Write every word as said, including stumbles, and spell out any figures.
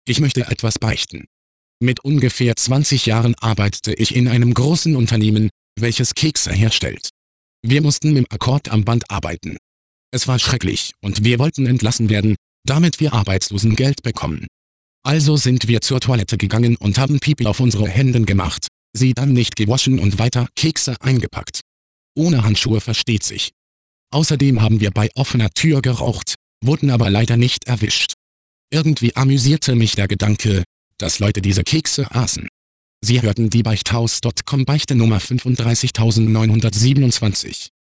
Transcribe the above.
Ich möchte etwas beichten. Mit ungefähr zwanzig Jahren arbeitete ich in einem großen Unternehmen, welches Kekse herstellt. Wir mussten mit Akkord am Band arbeiten. Es war schrecklich und wir wollten entlassen werden, damit wir Arbeitslosengeld bekommen. Also sind wir zur Toilette gegangen und haben Pipi auf unsere Hände gemacht, sie dann nicht gewaschen und weiter Kekse eingepackt. Ohne Handschuhe, versteht sich. Außerdem haben wir bei offener Tür geraucht, wurden aber leider nicht erwischt. Irgendwie amüsierte mich der Gedanke, dass Leute diese Kekse aßen. Sie hörten die Beichthaus Punkt com Beichte Nummer fünfunddreißigtausendneunhundertsiebenundzwanzig.